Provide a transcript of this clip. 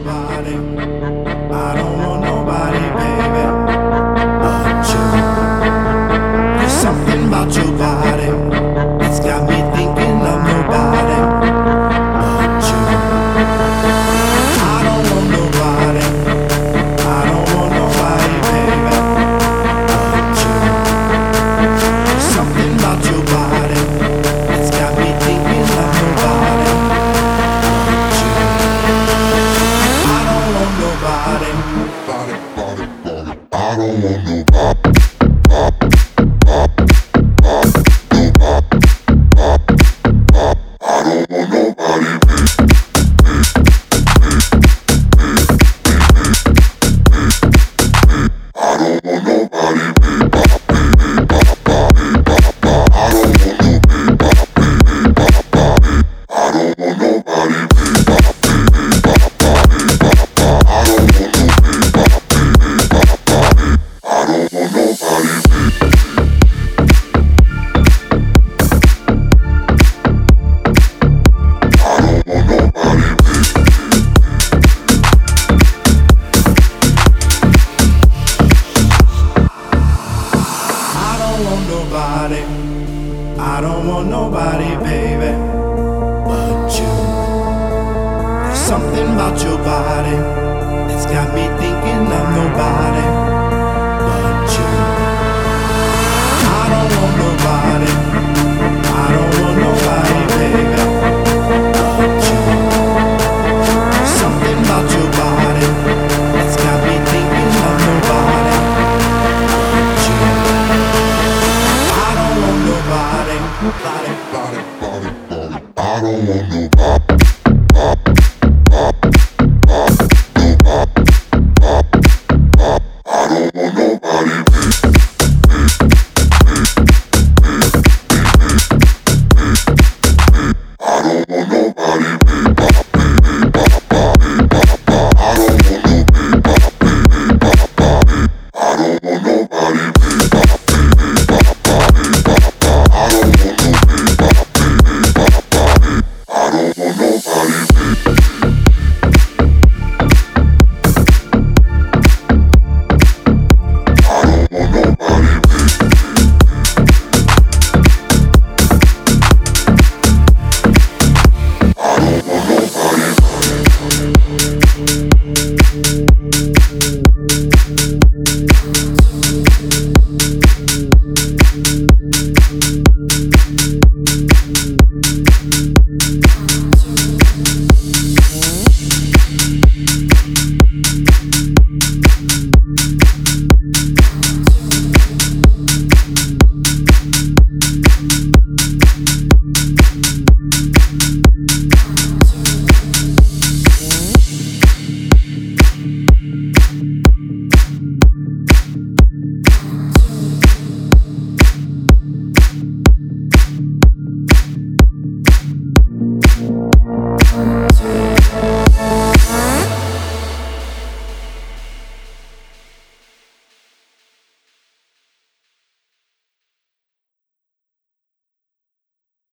nobody. I don't want nobody, baby, but you. There's something about your body. It's got me thinking of nobody but you. I don't want nobody. I don't want nobody, baby, but you. There's something about your body. It's got me thinking of nobody but you. I don't want nobody. I don't want nobody. I don't want nobody, baby, but you. There's something about your body that's got me thinking of nobody but you. I don't want nobody. I don't want nobody, baby, but you. There's something about your body that's got me thinking of nobody but you. I don't want nobody. I don't want nobody.